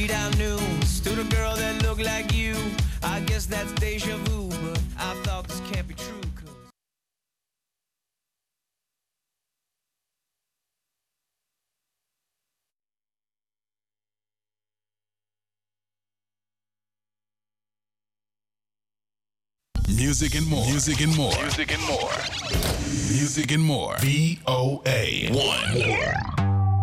street I knew stood a girl that looked like you. I guess that's deja vu, but I thought this can't be true. Music and more. Music and more. Music and more. Music and more. VOA1.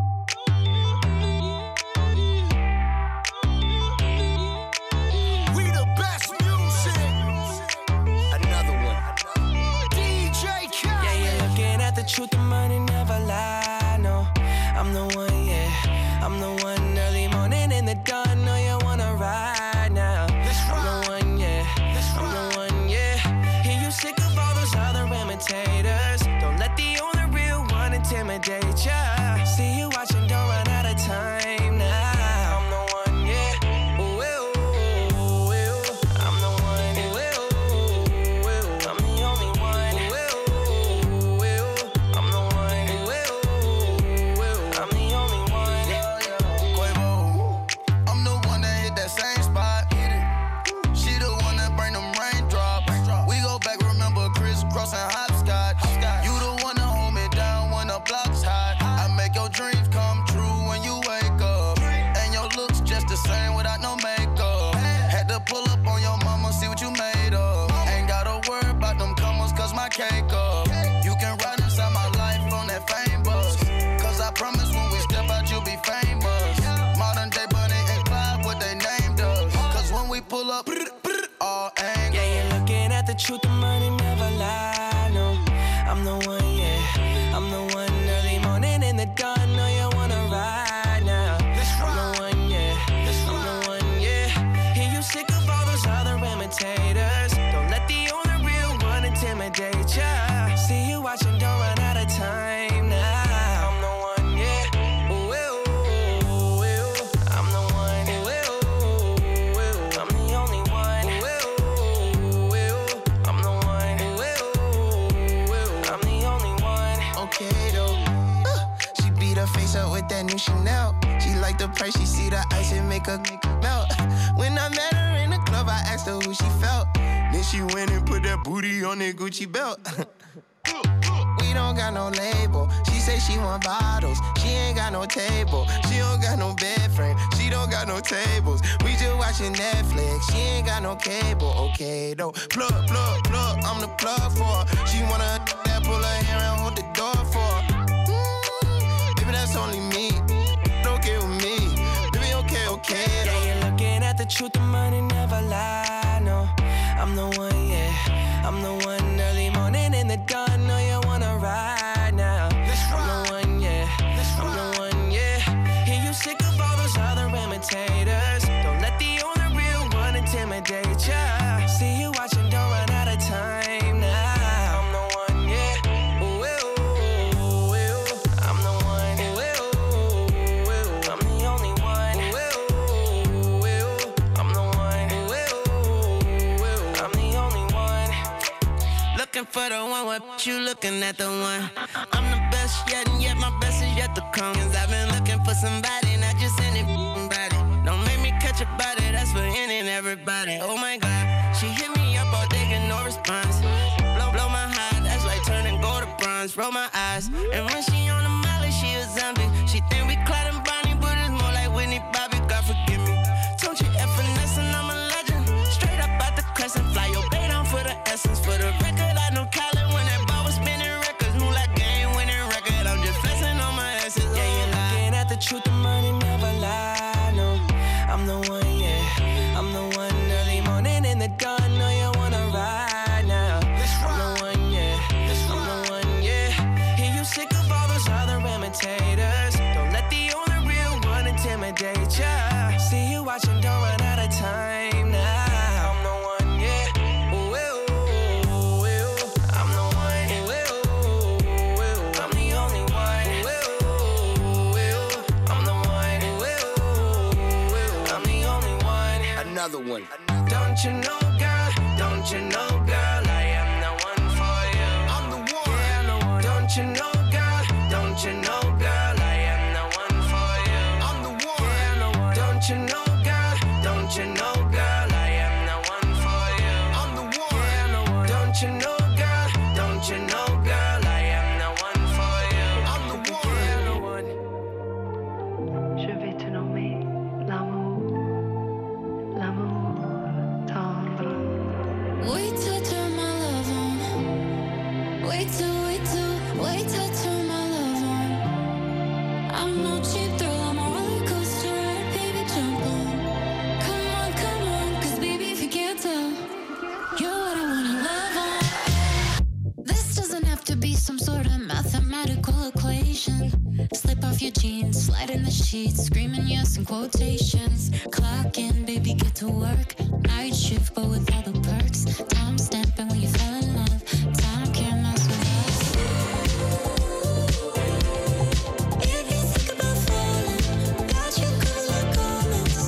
Truth and money never lie, no. I'm the one, yeah. I'm the one early morning in the dawn. Know you wanna ride now. I'm the one, yeah. I'm the one, yeah. Hear you sick of all those other imitators. Don't let the only real one intimidate ya. See you watching, don't run out of time now. I'm the one, yeah. Ooh, ooh, ooh, ooh. I'm the one, ooh, ooh, ooh. I'm the only one, ooh, ooh. Truth and money never lie, no. I'm the one, yeah. I'm the one early morning in the dawn. Know you wanna ride now. I'm the one, yeah. I'm the one, yeah. Hear you sick of all those other imitators. Don't let the only real one intimidate ya. See you watching, don't run out of time now. I'm the one, yeah. Ooh, ooh, ooh, ooh. I'm the one, ooh, ooh, ooh. I'm the only one, ooh, ooh. Face up with that new Chanel. She like the price, she see the ice and make her melt. When I met her in the club, I asked her who she felt. Then she went and put that booty on that Gucci belt. We don't got no label. She say she want bottles. She ain't got no table. She don't got no bed frame. She don't got no tables. We just watching Netflix. She ain't got no cable. Okay, though. Plug, plug, plug. I'm the plug for her. She wanna that pull her hair and hold the door for her. That's only me, okay with me. Baby, okay, okay. Yeah, you're looking at the truth, the money never lie, no. I'm the one, yeah. I'm the one early morning in the dawn. Know you wanna ride now. I'm the one, yeah. I'm the one, yeah. Hear you sick of all those other imitators. Don't let the only real one intimidate ya. See you watching, don't run out of time now. I'm the one, yeah. Ooh, ooh, ooh, ooh. I'm the one. For the one, what you looking at the one? I'm the best yet, and yet my best is yet to come. Cause I've been looking for somebody, not just anybody. Don't make me catch a body, that's for any and everybody. Oh my God, she hit me up all day, get no response. Blow my heart, that's like turning gold to bronze. Roll my eyes, and when she on the molly, she a zombie. She think we Clyde and Bonnie, but it's more like Whitney Bobby. God forgive me. Don't you F finesse, and I'm a legend. Straight up out the crescent, fly your bait on for the essence, for the record. Colin when that ball was spinning records, move like game winning record. I'm just flexing on my asses. Yeah, you're looking at the truth, the money never lie, no. I'm the one, yeah. I'm the one early morning in the dawn. Know you wanna ride now. I'm the one, yeah. I'm the one, yeah. Hear you sick of all those other imitators. Don't let the only real one intimidate ya. See you watching, don't run out of time now. I'm the one, yeah. Another one. Don't you know, girl? Don't you know, girl? I am the one for you. I'm the one. Yeah, I'm the one. Don't you know, girl? Don't you know, girl? I am the one for you. I'm the one. Yeah, I'm the one. Don't you know, Don't you know, girl, I am the one for you. I'm the one. Yeah, I'm the one. Don't you know, girl? Don't you know, girl, I am the one for you. I'm the one. Yeah, I'm the one. Je vais te nommer l'amour, l'amour tendre. Wait till I turn my love on. Wait till I turn my love on. I'm no cheap thrill, I'm a roller coaster ride, baby, jump on. Come on, 'cause baby, if you can't tell, you're what I wanna love on. This doesn't have to be some sort of mathematical equation. Slip off your jeans, slide in the sheets, screaming yes in quotations. Clock in, baby, get to work. Night shift, but with all the perks. Time stamping when you fell in love. Time can't mess with us. If you think about falling, got you covered like garments.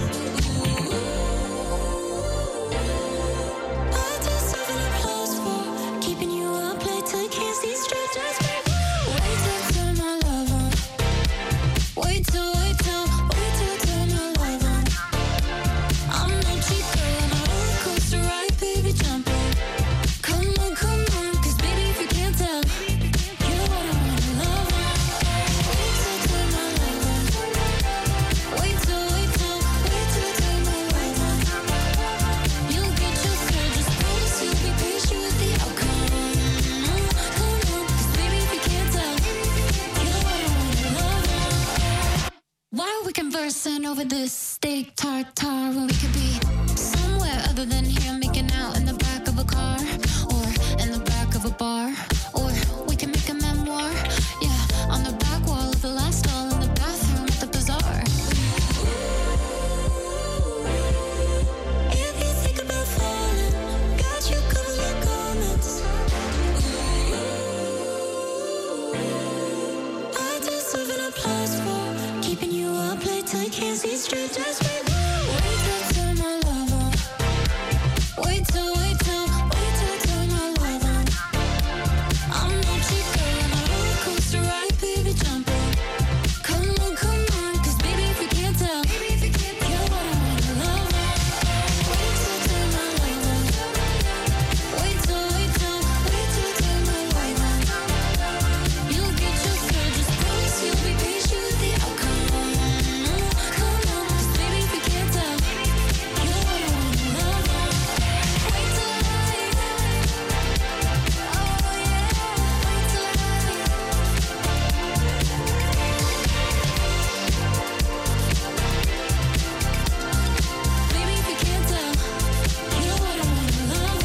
I deserve an applause for keeping you up late till you can't see straight. Just wait till I turn my love on. Wait till I turn my love on. I'm no cheap girl, I'm a roller coaster ride, baby, jump on. Come on, 'cause baby, if you can't tell, you're what I wanna love on. Wait till I turn my love on. Wait till I turn my love on. You'll get your fill, just promise you'll be patient with the outcome. Come on, 'cause baby, if you can't tell, you're what I wanna love on. Why are we conversing over this steak tartare when we could be somewhere other than here, making out in the back of a car or in the back of a bar? Or we can make a memoir, yeah, on the back wall of the last stall in the bathroom at the bazaar. If you think about falling, got you covered like garments. I deserve an applause for keeping you up late till you can't see straight. Just wait till I turn my love on. Wait till I turn my love on. I'm no cheap girl, I'm a roller coaster ride, baby, jump on. Come on, 'cause baby, if you can't tell, you're what I wanna love on. Wait till I turn my love on. Wait till I turn my love on. You'll get your fill, just promise you'll be patient with the outcome. Come on, 'cause baby, if you can't tell, you're what I wanna love on. Wait till I, oh yeah, wait till I. Baby, if you can't tell, you're what I wanna love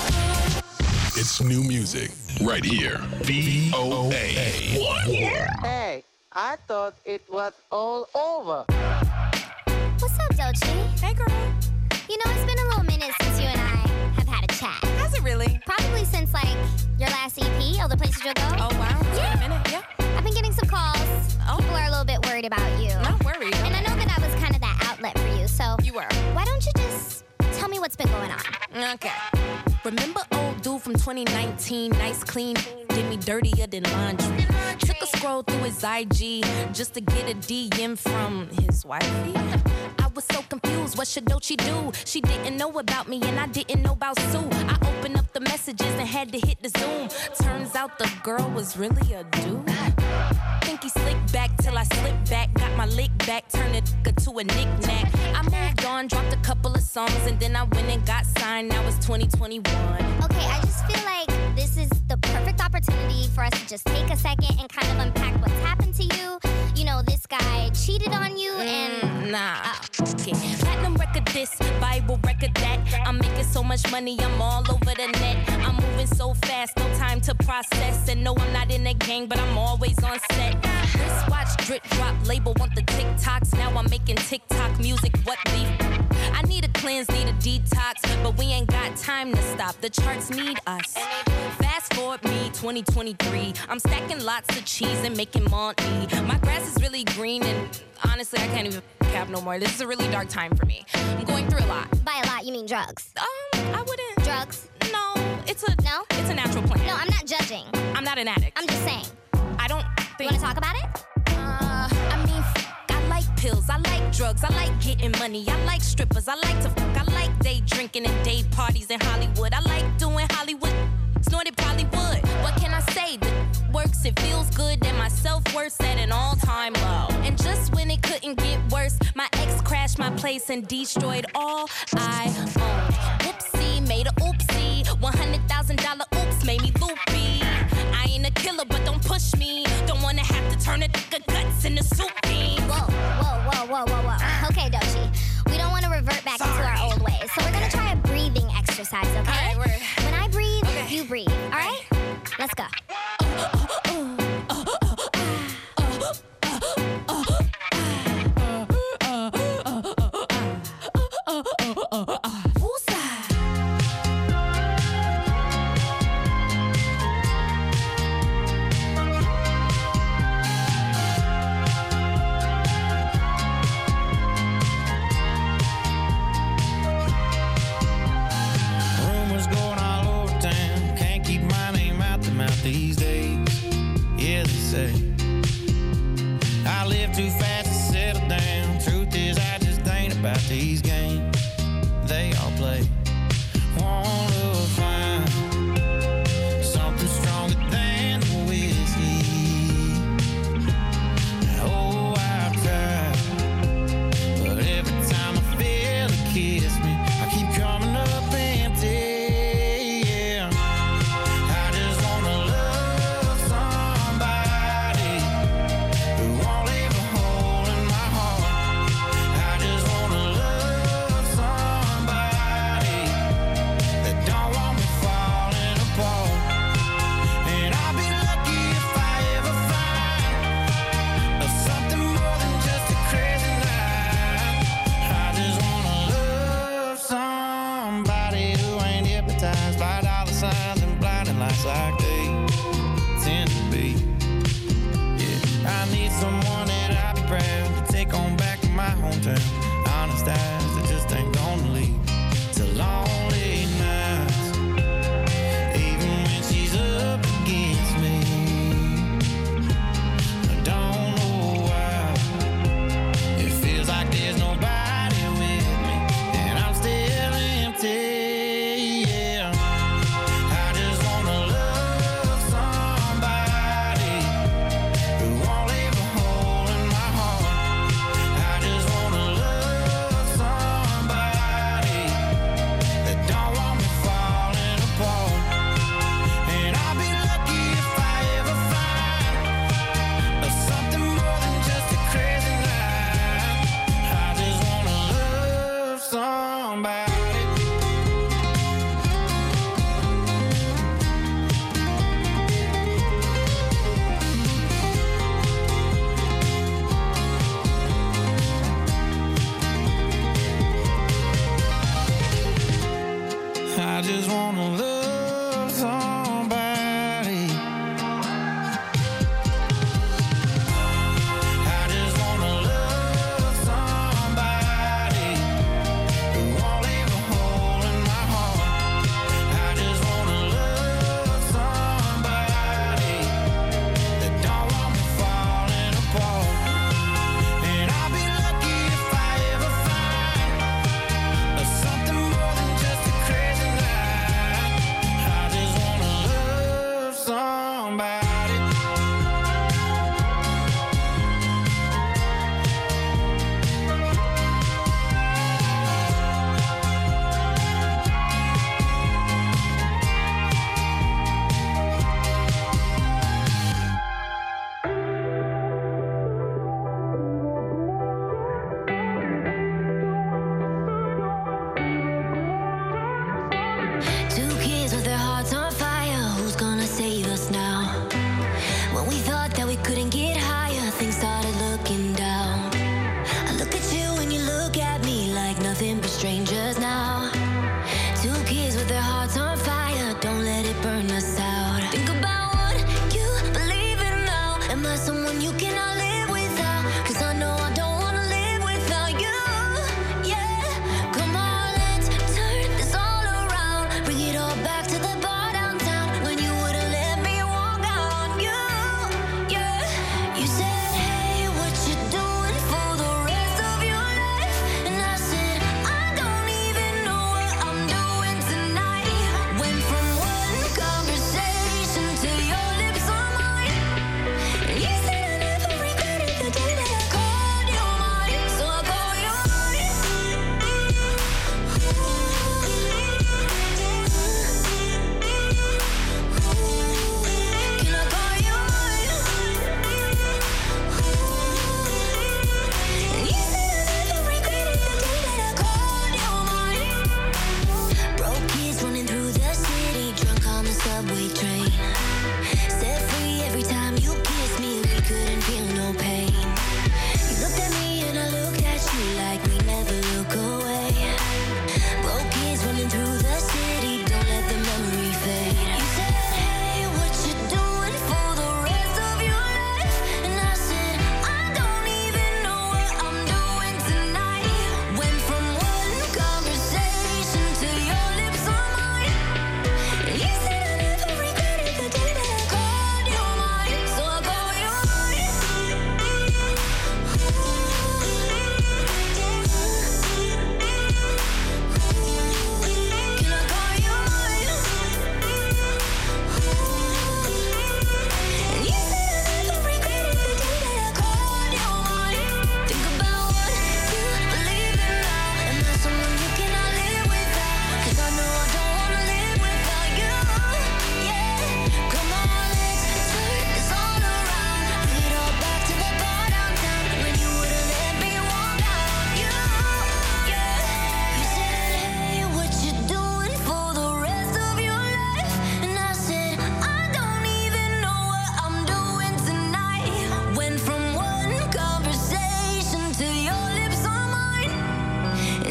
on. It's new music right here. VOA 1. Hey, I thought it was all over. What's up, Doechii? Hey, girl. You know, it's been a little minute since you and I have had a chat. Has it really? Probably since, like, your last EP, All the Places You'll Go. Oh, wow. It's been a minute, yeah. I've been getting some calls. Oh. People are a little bit worried about you. Not worried. And I know that I was kind of that outlet for you, so You were. why don't you just tell me what's been going on? Okay. Remember old dude from 2019, nice, clean, did me dirtier than laundry. Took a scroll through his IG just to get a DM from his wifey. I was so confused, what should Doechii do? She didn't know about me and I didn't know about Sue. I opened up the messages and had to hit the Zoom. Turns out the girl was really a dude. Think he slicked back till I slipped back. Got my lick back, turned it to a knick-knack. I moved on, dropped a couple of songs, and then I went and got signed. Now it's 2021. Okay, I just feel like this is the perfect opportunity for us to just take a second and kind of unpack what's happened to you. You know, this guy cheated on you and... Nah. Okay. Platinum record this, Bible record that. I'm making so much money, I'm all over the net. I'm moving so fast, no time to process. And no, I'm not in the gang, but I'm always on set. Wristwatch, drip drop, label want the TikToks. Now I'm making TikTok music, what beef? I need a cleanse, need a detox, but we ain't got time to stop. The charts need us. Fast forward me, 2023. I'm stacking lots of cheese and making money. My grass is really green and honestly, I can't even cap no more. This is a really dark time for me. I'm going through a lot. By a lot, you mean drugs? I wouldn't. Drugs? No, it's No? a natural plan. No, I'm not judging. I'm not an addict. I'm just saying. I don't You think. want to talk about it? I mean, I like pills, I like drugs, I like getting money, I like strippers, I like to fuck, I like day drinking and day parties in Hollywood. I like doing Hollywood, snorted probably would. What can I say? The works, it feels good, and my self-worth's at an all-time low. And just when it couldn't get worse, my ex crashed my place and destroyed all I owned. Whoopsie, made a oopsie, $100,000 oops made me loopy. I ain't a killer, but don't push me. Don't wanna have to turn a nigga guts into soup beans. Whoa. Okay, Doechii. We don't want to revert back into our old ways. So we're going to try a breathing exercise, okay? All right, when I breathe, you breathe. All right? Let's go. These days, yeah, they say I live too fast to settle down. Truth is, I just ain't about these games they all play. Wanna find something stronger than whiskey. Oh, I've tried, but every time I feel it kiss me, I keep coming up empty. Like they tend to be. Yeah, I need someone that I'll be proud to take on back to my hometown. Honest eyes that just ain't gonna leave to lonely nights. Even when she's up against me, I don't know why. It feels like there's nobody with me, and I'm still empty. I just wanna love somebody. I just wanna love somebody who won't leave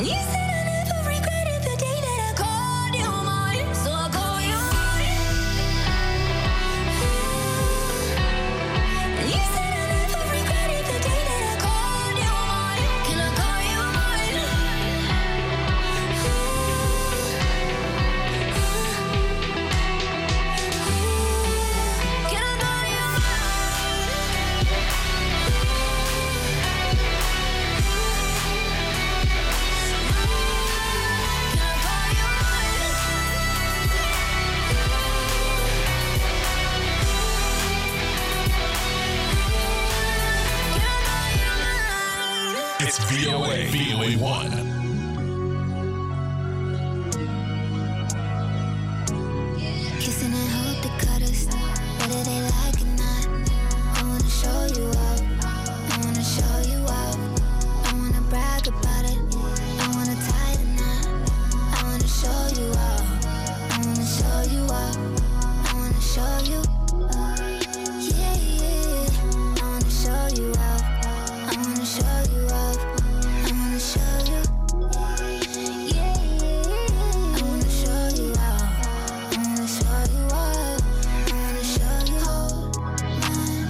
And you said I never regretted the day that I called you mine, so I call you mine. And you said I never regretted the day that I called you mine. Can I call you mine? Can I call you It's VOA1. Kissing and hope they cut us, whether they like it or not. I wanna show you up, I wanna show you up. I wanna brag about it, I wanna tie the knot. I wanna show you up, I wanna show you up. I wanna show you, yeah, yeah. I wanna show you up, I wanna show you up. I wanna show you, yeah, yeah. I wanna show you up, I wanna show you up. I wanna show you. Hold my hand,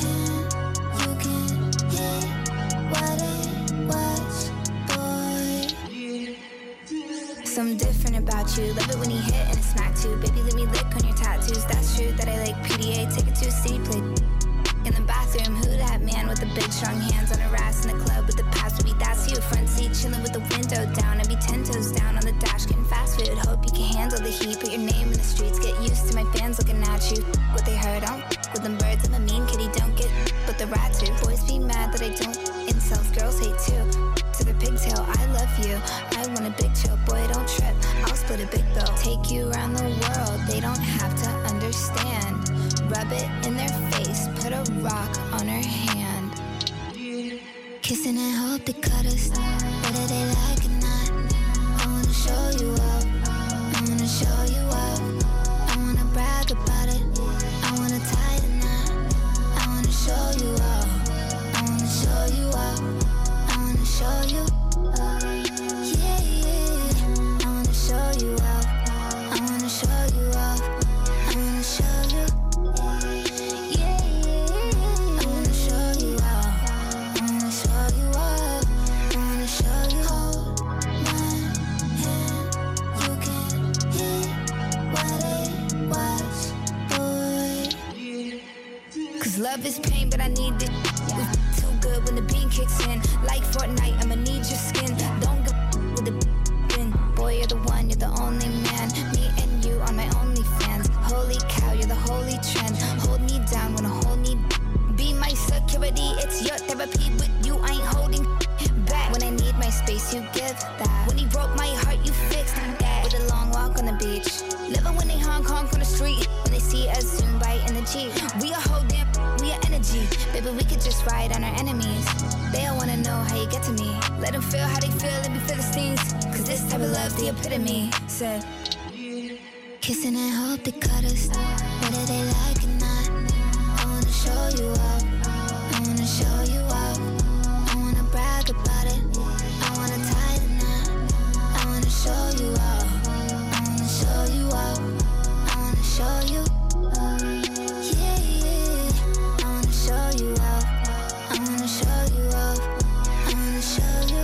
you can hear what it was, boy. Something different about you. Love it when you hit and it smack too. Baby, let me lick on your tattoos. That's true that I like PDA. Take it to a city play in the bathroom. Who that man with the big strong hands on her ass in the club with the past? Baby, that's you. Front seat chilling with the window down. I'd be 10 toes down on the dash getting fast food. Hope you can handle the heat. Put your name in the streets. Get used to my fans looking at you. What they heard, I don't with them birds. I'm a mean kitty, don't get but the rats do. Boys be mad that I don't. Incels, girls hate too. To the pigtail, I love you. I want a big chill, boy, don't trip. I'll split a big bill. Take you around the world. They don't have to understand. Rub it in their face. Put a rock on her hand. Kissing and hope they cut us, whether they like it or not. I wanna show you up, I wanna show you up. I wanna brag about it, I wanna tie the knot. I wanna show you up, I wanna show you up. I wanna show you, yeah, yeah. I wanna show you up, I wanna show you up. I wanna show you, yeah, yeah. I wanna show you up, I wanna show you up. I wanna show you. Hold my hand, you can hear what it was, boy. 'Cause love is pain, but I need it. We too good when the beat kicks in. Like Fortnite, I'ma need your skin. Don't go with the bin. Boy, you're the one, you're the only man. Me and you are my only fans. Holy cow, you're the holy trend. Hold me down when I hold me. Be my security, it's your therapy. With you, I ain't holding back. When I need my space, you give that. When he broke my heart, you fixed that. With a long walk on the beach. Living when they honk on the street. When they see us zoom right in the Jeep. We are whole damn, we are energy. Baby, we could just ride on our enemies. They all wanna know how you get to me. Let them feel how they feel, let me feel the stings. 'Cause this type of love, the epitome. Said, kissing and hope they cut us, whether they like it or not. I wanna show you up, I wanna show you up. I wanna brag about it, I wanna tie the knot. I wanna show you up, I wanna show you up. I wanna show you, yeah, yeah. I wanna show you up, I wanna show you up. I wanna show you,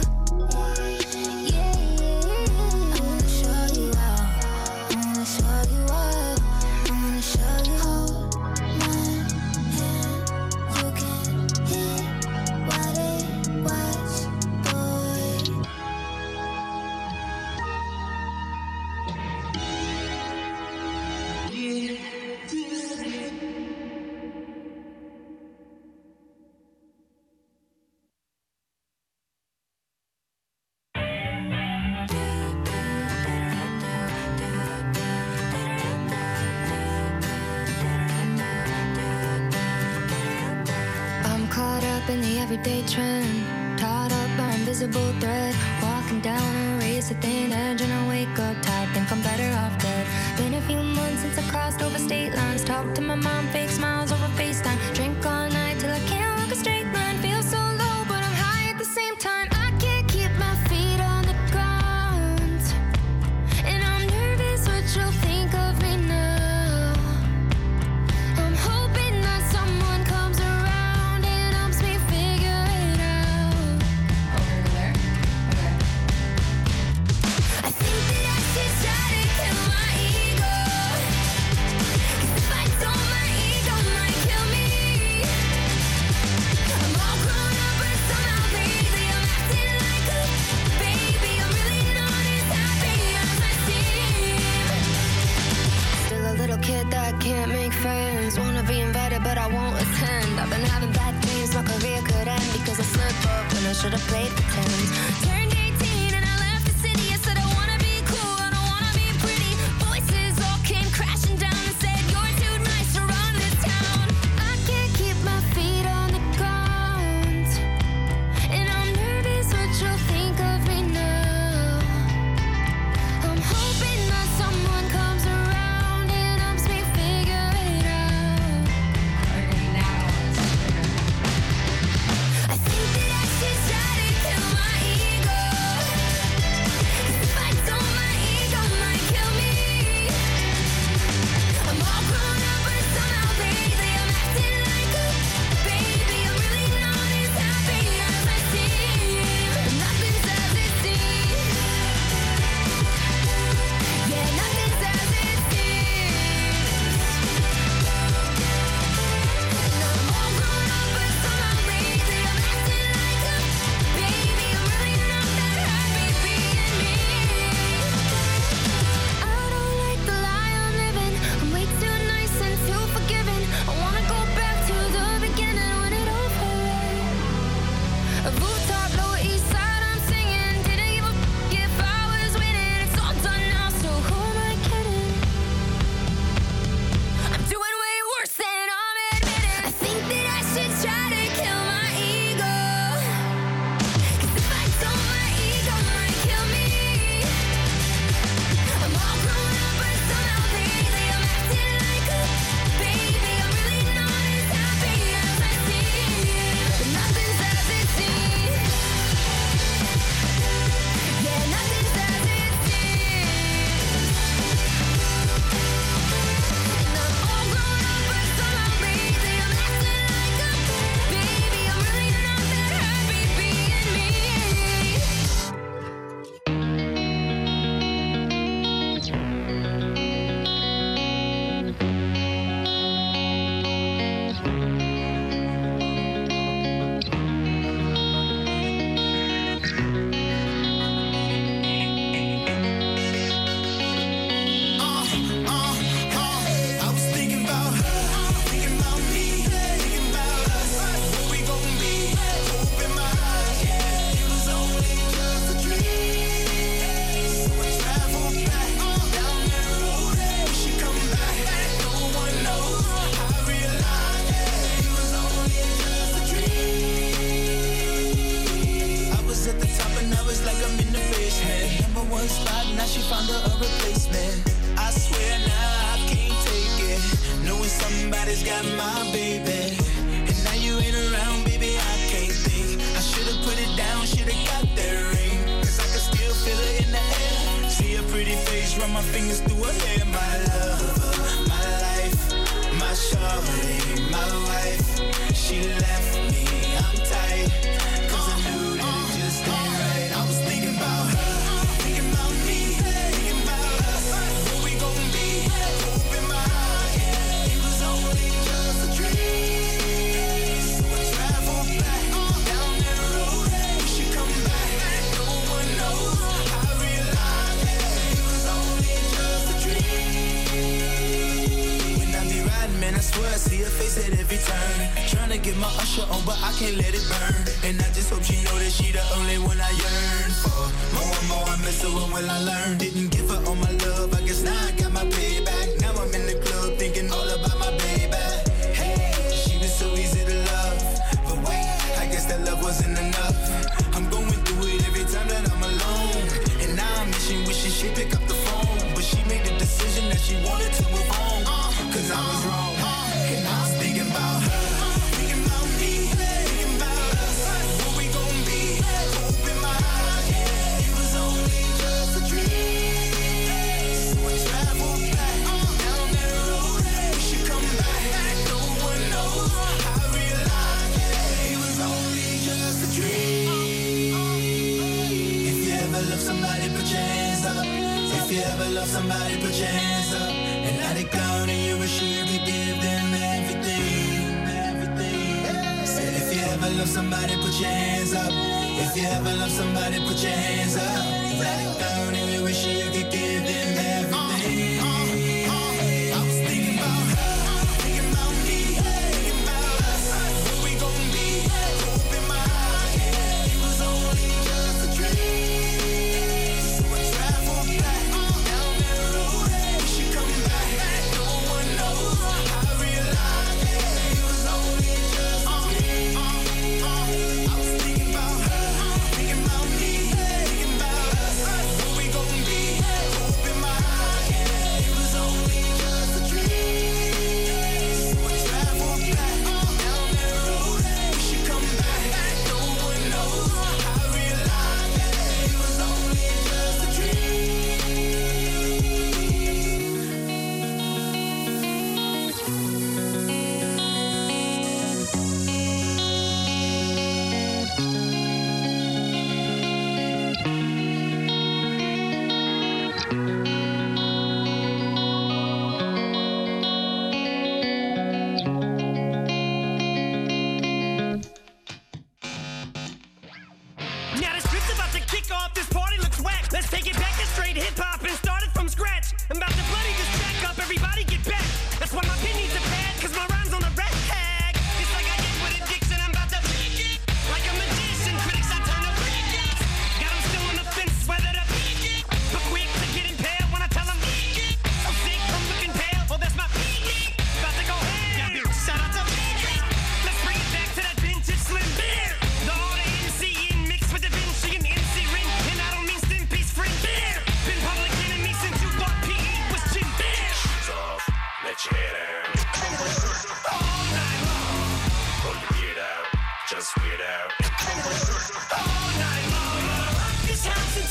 yeah, yeah. I wanna show you up, I wanna show you up. I wanna show you. Hold my hand, you can hear what it was, boy. I'm caught up in the everyday trend, tied up by invisible thread, walking down a razor thin edge, and I wake up tired, think I'm better off dead. Been a few months since I crossed over state lines, talked to my mom, fake smiles over FaceTime, drink all night till I can't walk a straight line, feel so low but I'm high at the same time. I can't keep my feet on the ground. can't make friends. Wanna be invited, but I won't attend. I've been having bad dreams, my career could end because I slip up when I should've played pretend. Turned 18 and I left the city. I said I wanna be cool, I don't wanna be pretty. Voices all came crashing down and said you're too nice to run this town. I can't keep my feet on the ground, and I'm nervous what you'll think of me now. I'm hoping that someone comes around and helps me figure it out. I think that I should try to kill my ego. 'Cause if I don't, my ego might kill me. I'm all grown up, but somehow lately I'm acting like a baby. I'm really not as happy as I seem. Nothing's as it seems. Yeah, nothing's as it seems. I'm all grown up, but somehow lately I'm acting like a baby. I'm really not that happy being me. I don't like the lie I'm living. I'm way too nice and too forgiving. I wanna go back to the beginning when it all felt right. A rooftop, Lower East Side, I'm singing. Didn't give a if I was winning. It's all done now, so who am I kidding? I'm doing way worse than I'm admitting. I think that I should try to kill my ego. 'Cause if I don't, my ego might kill me. I'm all grown up, but somehow lately I'm acting like a baby. I'm really not as happy as I seem. But nothing's as it seems. Yeah, nothing's as it seems. And I'm all grown up, but somehow lately I'm acting like a baby. I'm really not that happy being me. I was thinking about her, thinking about me, thinking about us, what we gon' be. Open my eyes, yeah, it was only just a dream. So I traveled back down that road, we should come back. No one knows. I realized it was only just a dream. I was at the top and I was like I'm in the basement. Number one spot, now she found her a replacement. I swear now I can't take it, knowing somebody's got my baby. And now you ain't around, baby, I can't think. I should've put it down, should've got that ring. 'Cause I can still feel it in the air. See a pretty face, run my fingers through her hair. My love, my life, my shawty, my wife. She left me, I'm tight, 'cause I knew that it just ain't right. I was thinking about her, thinking about me, thinking about us, what we gon' be. Open my eyes, yeah, it was only just a dream. So I traveled back down that road, we should come back. No one knows. I realized it was only just a dream. When I be riding, man, I swear I see her face at every turn. Tryna get my usher on, but I can't let it burn. And I just hope she know that she the only one I yearn for. More and more I miss her, when will I learn? Didn't give her all my love, I guess now I got my payback. Now I'm in the club thinking all about my baby. Hey, she was so easy to love, but wait, I guess that love wasn't enough. I'm going through it every time that I'm alone, and now I'm wishing she'd pick up the phone. But she made the decision that she wanted to move on, 'cause I was wrong. And I was thinking about her, thinking about me, thinking about us, what we gon' be. Open my eyes, yeah, it was only just a dream. So I traveled back down that road, we should come back. No one knows. I realized it was only just a dream. If you ever love somebody, put your hands up. If you ever love somebody, put your hands up. And now they gone and you wish you could give them everything. Said if you ever love somebody, put your hands up. If you ever love somebody, put your hands up. Now they gone and you wish you could give them everything. I was thinking about her.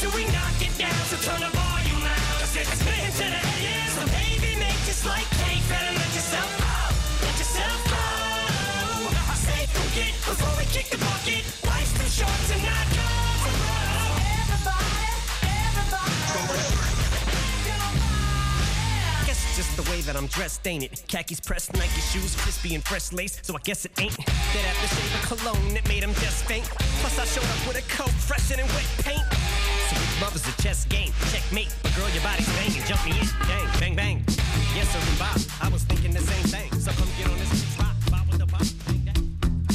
Should we knock it down? So turn the volume loud. Cause it's spin to the AM. So baby, make just like cake. Better let yourself go. Let yourself go. I say forget before we kick the bucket. Life's too short to not go. Just the way that I'm dressed, ain't it? Khakis pressed, Nike shoes, crispy and fresh lace, so I guess it ain't that aftershave of cologne that made him just faint. Plus I showed up with a coat fresher than wet paint. So if love is a chess game, checkmate. But girl, your body's banging, jump me in, bang, bang, bang. Yes, sir, and Bob, I was thinking the same thing. So come get on this rock, Bob with the pop, bang, bang.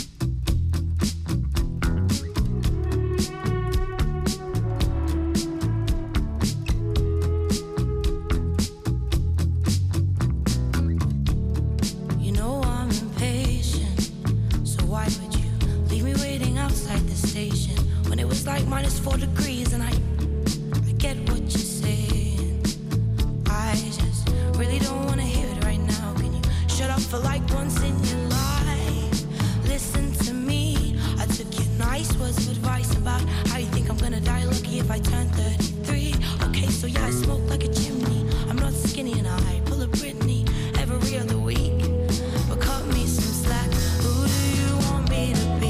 Like -4 degrees and I get what you're saying. I just really don't want to hear it right now. Can you shut up for like once in your life? Listen to me. I took your nice words of advice about how you think I'm gonna die lucky if I turn 33. Okay, so yeah, I smoke like a chimney. I'm not skinny and I pull a Britney every other week. But cut me some slack. Who do you want me to be?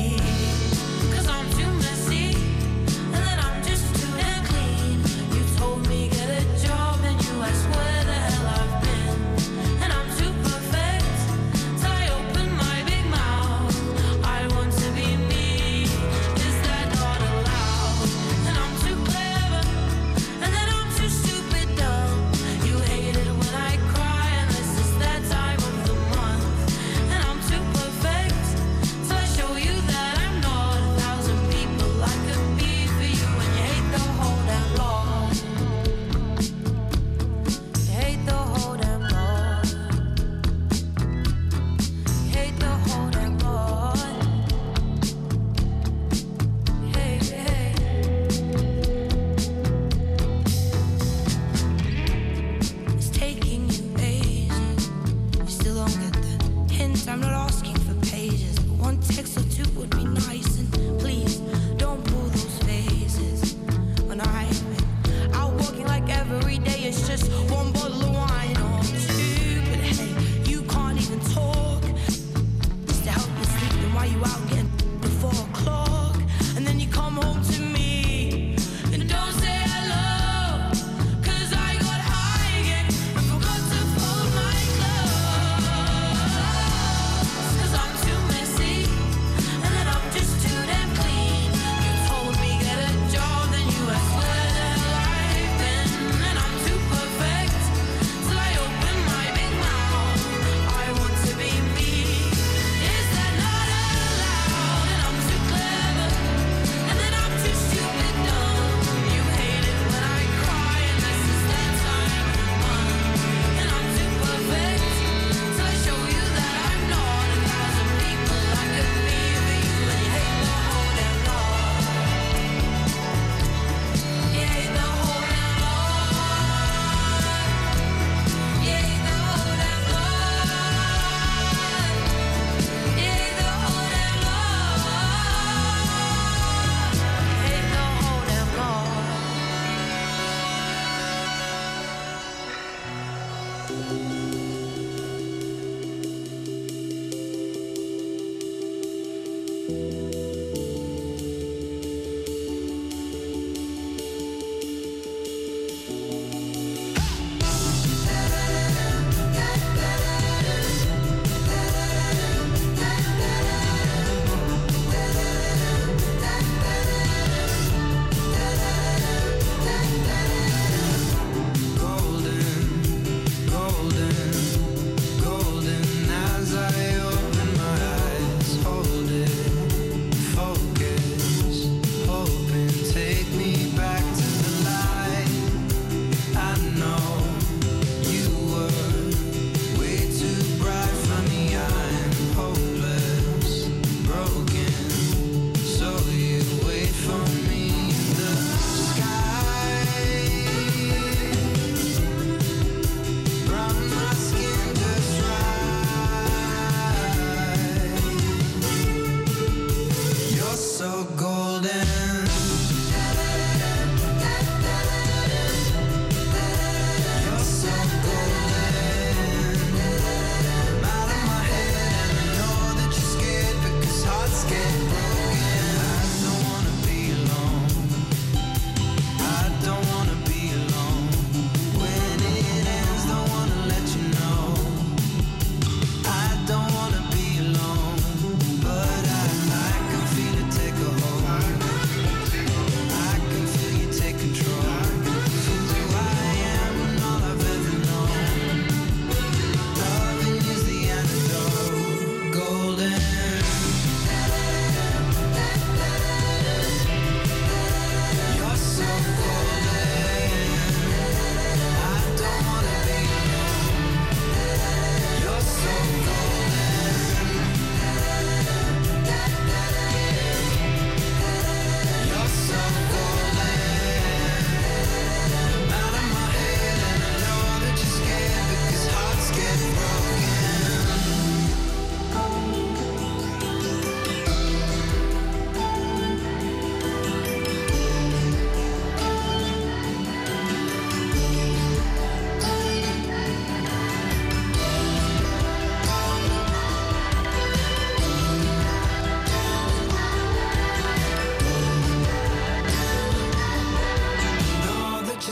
Perfect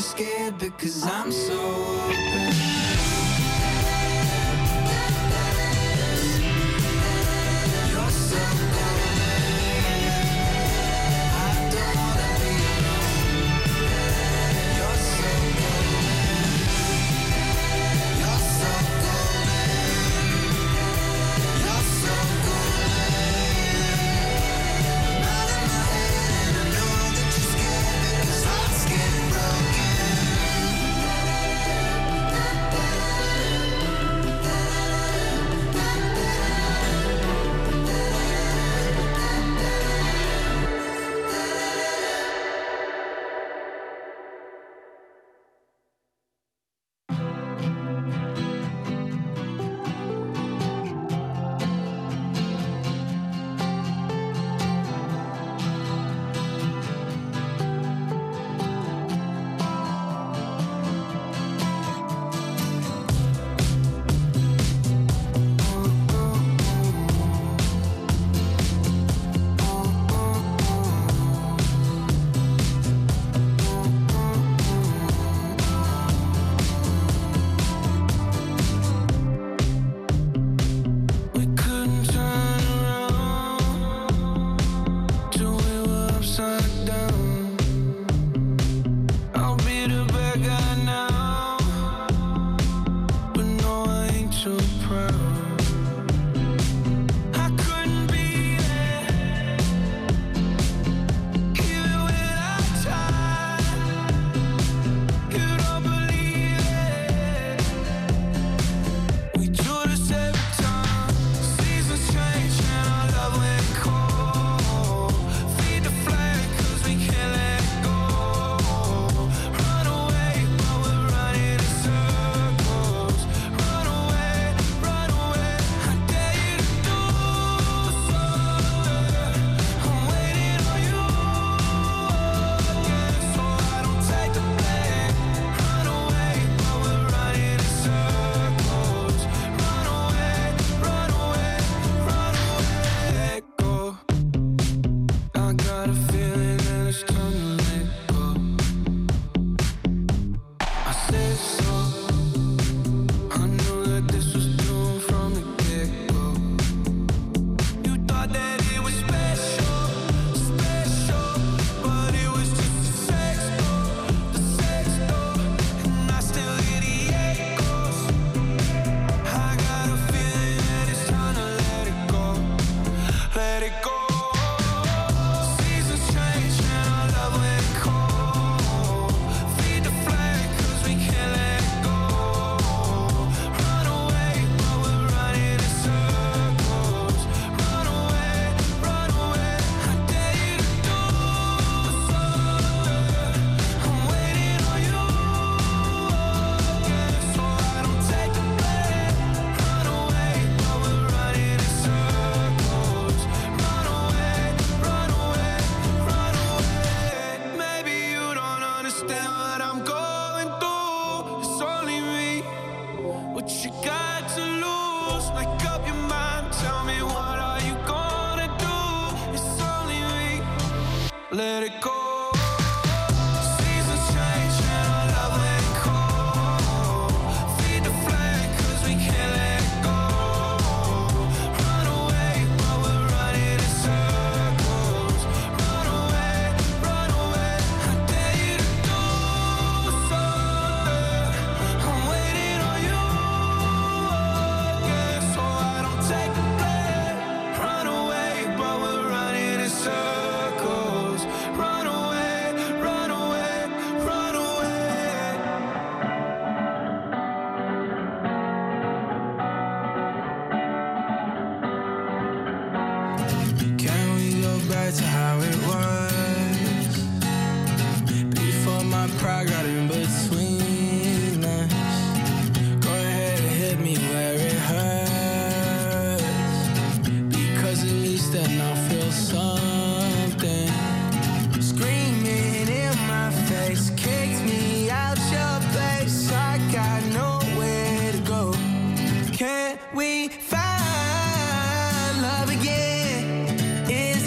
scared because I'm so open. You're so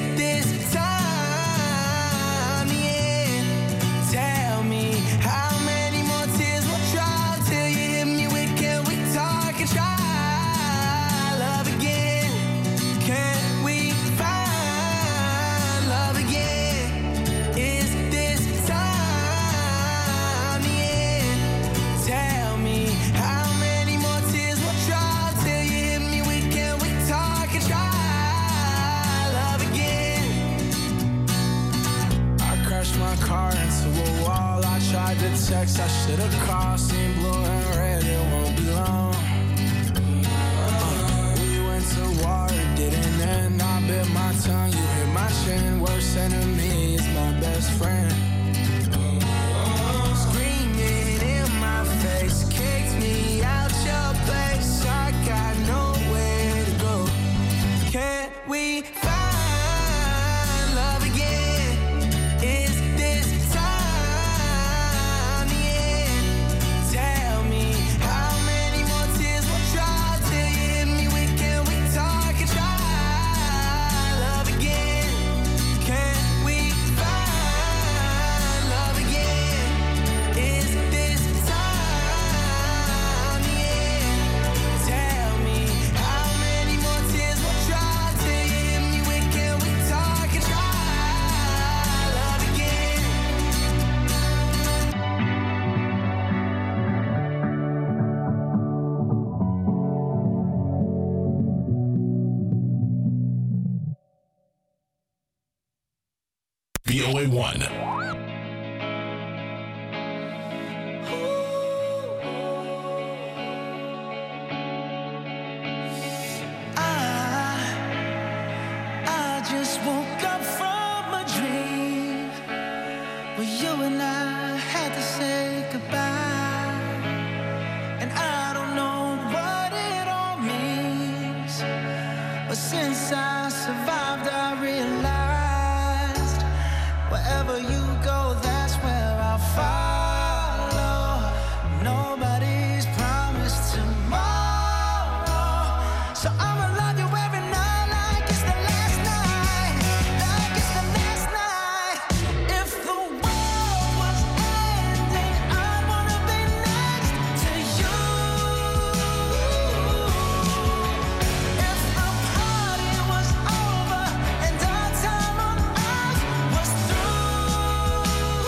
Tell me how many text, I should've called. Seen blue and red, it won't be long. We went to war, it didn't end. I bit my tongue, you hit my chin. Worst enemy is my best friend. Screaming in my face, kicked me out your place. I got nowhere to go. Can't we find love again? Is this time the end? Tell me how many more tears will try till you hit me with can we talk and try love again? Can we find love again? Is this time the end? Tell me how many more tears will try till you hit me with can we talk and try love again? VOA1. I just woke up from a dream where you and I had to say goodbye. And I don't know what it all means, but since I survived, I realized wherever you go, that's where I'll follow. Nobody's promised tomorrow, so I'ma love you every night like it's the last night, like it's the last night. If the world was ending, I'd wanna be next to you. If the party was over and our time on earth was through,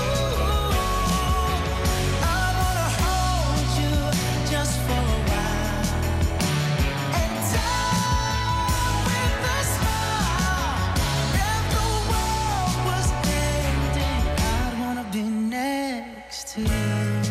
I'd wanna hold you just for a while and die with a smile. If the world was ending, I'd wanna be next to you.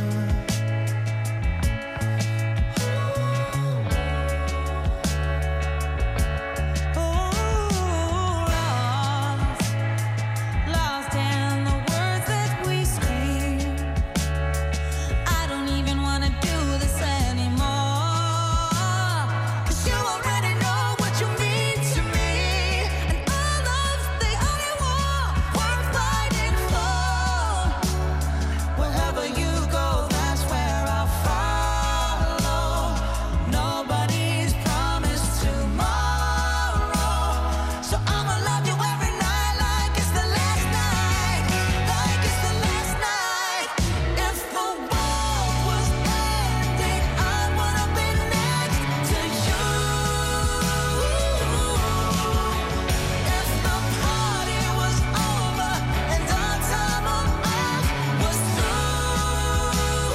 Lost in the words that we scream. I don't even wanna do this anymore, 'cause you already know what you mean to me, and our love's the only war worth fighting for. Wherever you go, that's where I'll follow. Nobody's promised tomorrow, so I'ma love you every night like it's the last night, like it's the last night. If the world was ending, I'd wanna be next to you. If the party was over and our time on earth was through,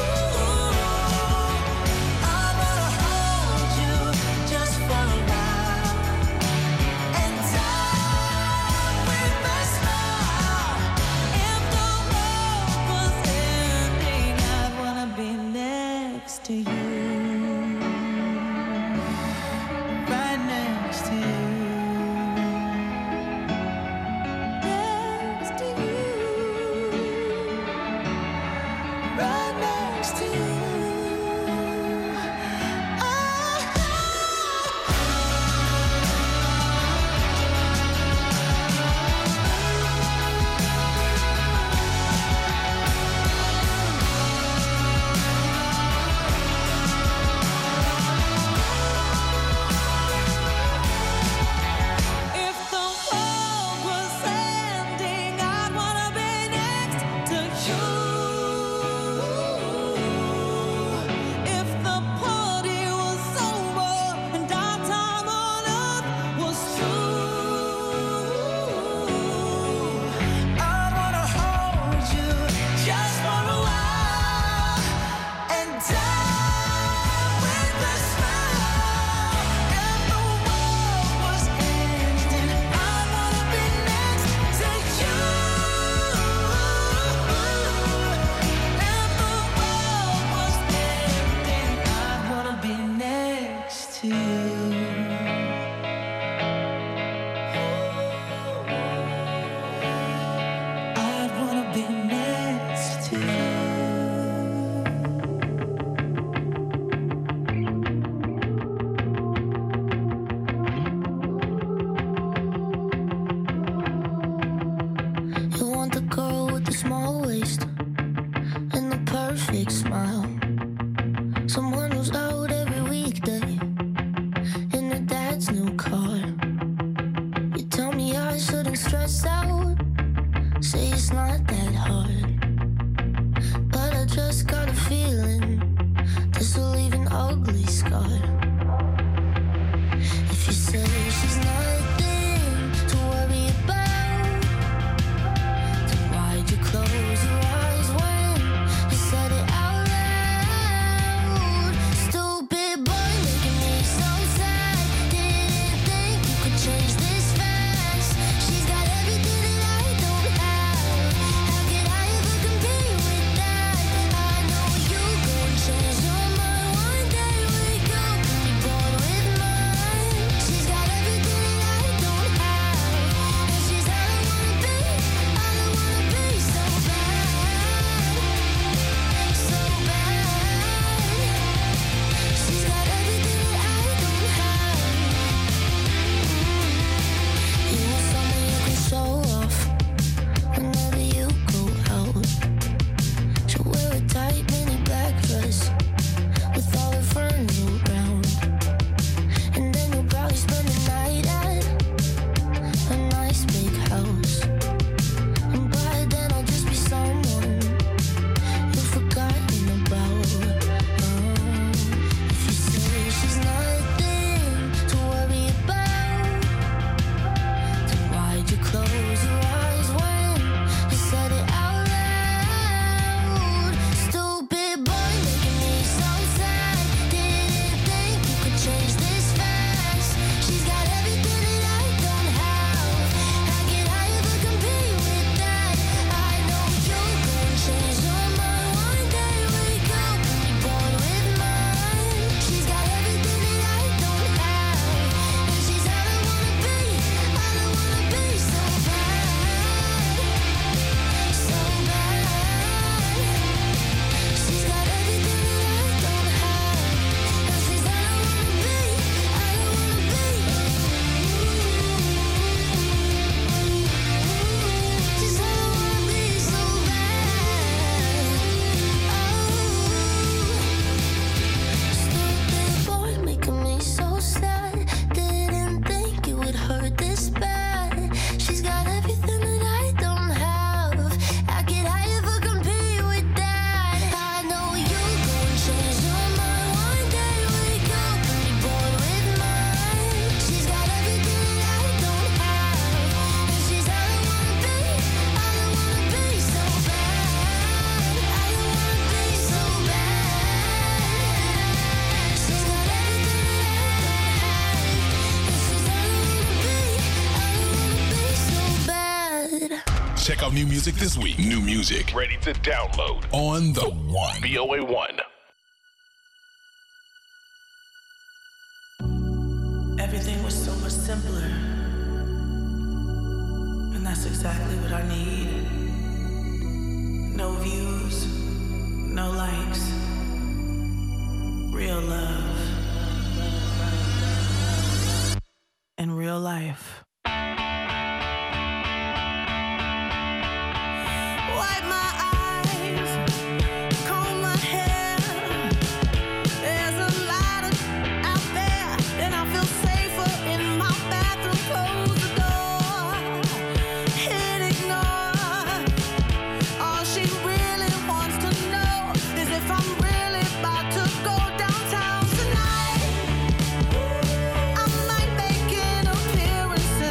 I'd wanna hold you just for a while and die with a smile. If the world was ending, I'd wanna be next to you, right next to you, next to you, right next to you. If the world was ending, I'd wanna be next to you. fake smile. Someone who's out every weekday in her dad's new car. You tell me I shouldn't stress out, say it's not that hard. But I just got a feeling this will leave an ugly scar. If you say she's nothing to worry about, then why'd you close your eyes when you said it out loud? Stupid boy making me so sad. Didn't think you could change this fast. She's got everything that I don't have. How could I ever compete with that? I know you gon' change your mind one day. Wake up and be born with mine. She's got everything that I don't have, and she's all I wanna be. All I wanna be so bad, so bad. She's got everything that I don't have. You want someone you can show off whenever you go out. She'll wear a tight mini black dress with all her friends around, and then you'll probably spend the night at a nice big house. And by then I'll just be someone you've forgotten about. If you say she's nothing to worry about, then why'd you close your eyes when you said it out loud? Stupid boy making me so sad. Didn't think you could change this fast. She's got everything that I don't have. How could I ever compete with that? I know you gon' change your mind one day. Wake up and be born with mine. She's got everything that I don't have, and she's all I wanna be. All I wanna be so bad, so bad. She's got everything that I don't have, and she's all I wanna be. All I wanna be. She's all I wanna be so bad. Stupid boy making me so sad. Didn't think it would hurt this bad. She's got everything that I don't have. How could I ever compete with that? I know you gon' change your mind one day. Wake up and be born with mine. She's got everything that I don't have, and she's all I wanna be. All I wanna be so bad. All I wanna be so bad. She's got everything that I don't have, and she's all I wanna be. All I wanna be so bad. Check out new music this week. New music ready to download on the One. VOA1. Everything was so much simpler, and that's exactly what I need. No views, no likes, real love, in real life. Wipe my eyes, comb my hair. There's a lot out there, and I feel safer in my bathroom. Close the door, hit ignore. All she really wants to know is if I'm really about to go downtown tonight. I might make an appearance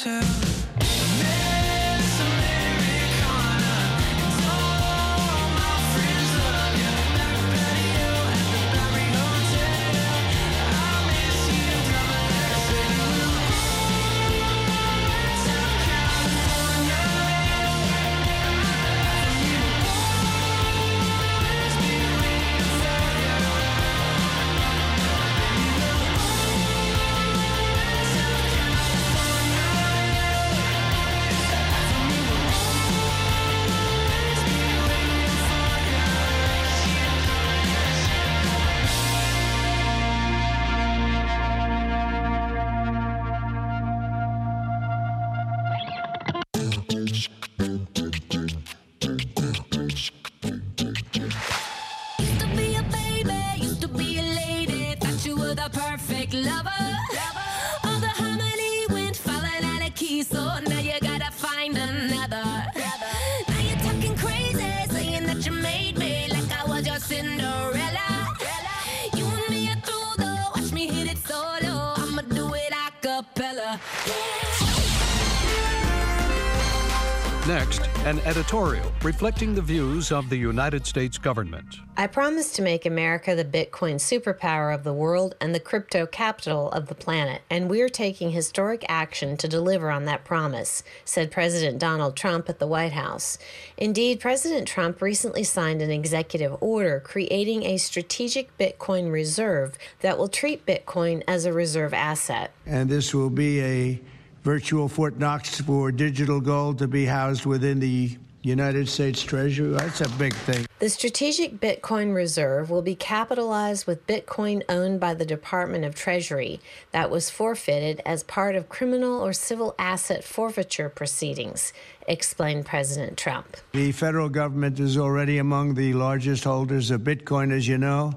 to Miss Americana. And all my friends love you. Black patio at the Barry Hotel. I miss you, coming like a city. South California. Let's be waiting for you. Used to be a baby, used to be a lady. Thought you were the perfect lover. All the harmony went falling out of key, so now you gotta find another. Now you're talking crazy, saying that you made me like I was your Cinderella. You and me are through though, watch me hit it solo. I'ma do it a cappella. Next, an editorial reflecting the views of the United States government. I promise to make America the Bitcoin superpower of the world and the crypto capital of the planet, and we're taking historic action to deliver on that promise, said President Donald Trump at the White House. Indeed, President Trump recently signed an executive order creating a strategic Bitcoin reserve that will treat Bitcoin as a reserve asset. And this will be a virtual Fort Knox for digital gold to be housed within the United States Treasury. That's a big thing. The Strategic Bitcoin Reserve will be capitalized with Bitcoin owned by the Department of Treasury that was forfeited as part of criminal or civil asset forfeiture proceedings, explained President Trump. The federal government is already among the largest holders of Bitcoin, as you know.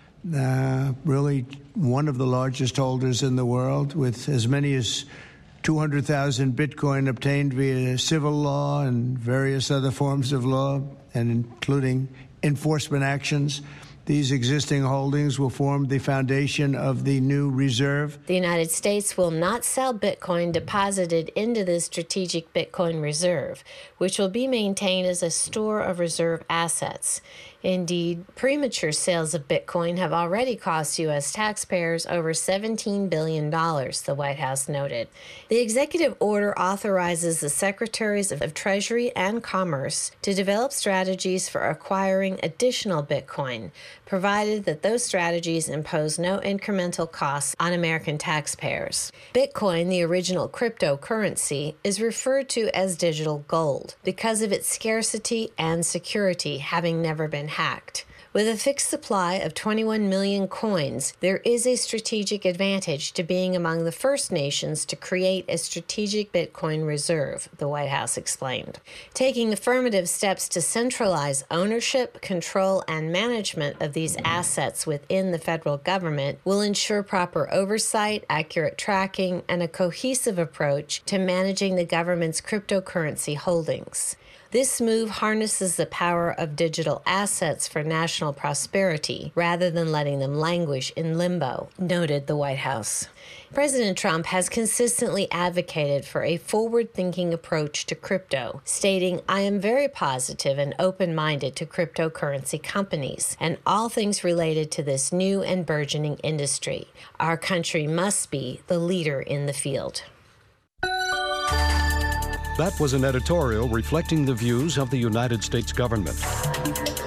Really one of the largest holders in the world, with as many as 200,000 Bitcoin obtained via civil law and various other forms of law, and including enforcement actions. These existing holdings will form the foundation of the new reserve. The United States will not sell Bitcoin deposited into the Strategic Bitcoin Reserve, which will be maintained as a store of reserve assets. Indeed, premature sales of Bitcoin have already cost U.S. taxpayers over $17 billion, the White House noted. The executive order authorizes the Secretaries of Treasury and Commerce to develop strategies for acquiring additional Bitcoin, provided that those strategies impose no incremental costs on American taxpayers. Bitcoin, the original cryptocurrency, is referred to as digital gold because of its scarcity and security, having never been hacked. With a fixed supply of 21 million coins, there is a strategic advantage to being among the first nations to create a strategic Bitcoin reserve, the White House explained. Taking affirmative steps to centralize ownership, control, and management of these assets within the federal government will ensure proper oversight, accurate tracking, and a cohesive approach to managing the government's cryptocurrency holdings. This move harnesses the power of digital assets for national prosperity rather than letting them languish in limbo, noted the White House. President Trump has consistently advocated for a forward-thinking approach to crypto, stating, "I am very positive and open-minded to cryptocurrency companies and all things related to this new and burgeoning industry. Our country must be the leader in the field." That was an editorial reflecting the views of the United States government.